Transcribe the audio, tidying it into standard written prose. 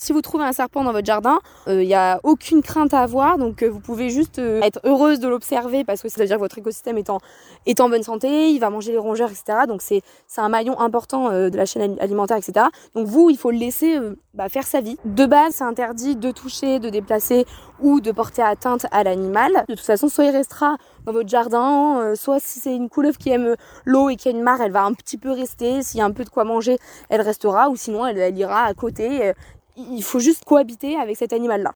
Si vous trouvez un serpent dans votre jardin, il n'y a aucune crainte à avoir, donc vous pouvez juste être heureuse de l'observer parce que ça veut dire que votre écosystème est en bonne santé, il va manger les rongeurs, etc. Donc c'est un maillon important de la chaîne alimentaire, etc. Donc vous, il faut le laisser faire sa vie. De base, c'est interdit de toucher, de déplacer ou de porter atteinte à l'animal. De toute façon, soit il restera dans votre jardin, soit si c'est une couleuvre qui aime l'eau et qui a une mare, elle va un petit peu rester. S'il y a un peu de quoi manger, elle restera, ou sinon elle ira à côté. Il faut juste cohabiter avec cet animal-là.